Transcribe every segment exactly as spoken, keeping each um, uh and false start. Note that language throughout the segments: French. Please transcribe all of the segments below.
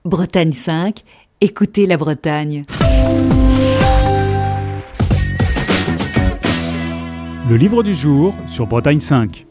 Bretagne cinq, écoutez la Bretagne. Le livre du jour sur Bretagne cinq.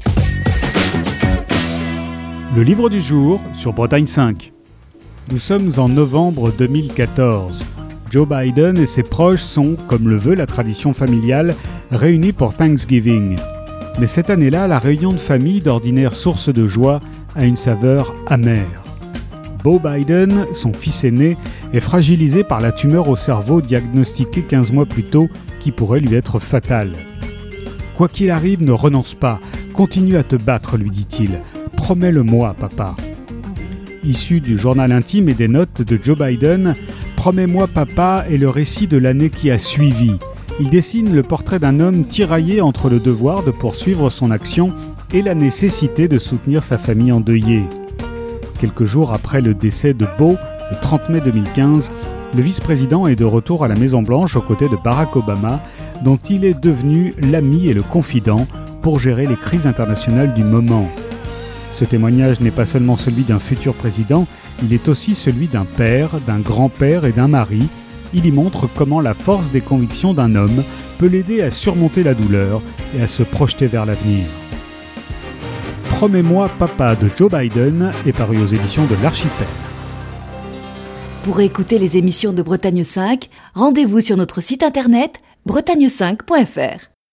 Le livre du jour sur Bretagne cinq. Nous sommes en novembre deux mille quatorze. Joe Biden et ses proches sont, comme le veut la tradition familiale, réunis pour Thanksgiving. Mais cette année-là, la réunion de famille, d'ordinaire source de joie, a une saveur amère. Beau Biden, son fils aîné, est fragilisé par la tumeur au cerveau diagnostiquée quinze mois plus tôt qui pourrait lui être fatale. « Quoi qu'il arrive, ne renonce pas, continue à te battre, lui dit-il. Promets-le-moi, papa. » Issu du journal intime et des notes de Joe Biden, « Promets-moi, papa » est le récit de l'année qui a suivi. Il dessine le portrait d'un homme tiraillé entre le devoir de poursuivre son action et la nécessité de soutenir sa famille endeuillée. Quelques jours après le décès de Beau, le trente mai deux mille quinze, le vice-président est de retour à la Maison-Blanche aux côtés de Barack Obama, dont il est devenu l'ami et le confident pour gérer les crises internationales du moment. Ce témoignage n'est pas seulement celui d'un futur président, il est aussi celui d'un père, d'un grand-père et d'un mari. Il y montre comment la force des convictions d'un homme peut l'aider à surmonter la douleur et à se projeter vers l'avenir. Promets-moi, papa de Joe Biden est paru aux éditions de l'Archipel. Pour écouter les émissions de Bretagne cinq, rendez-vous sur notre site internet bretagne cinq point f r.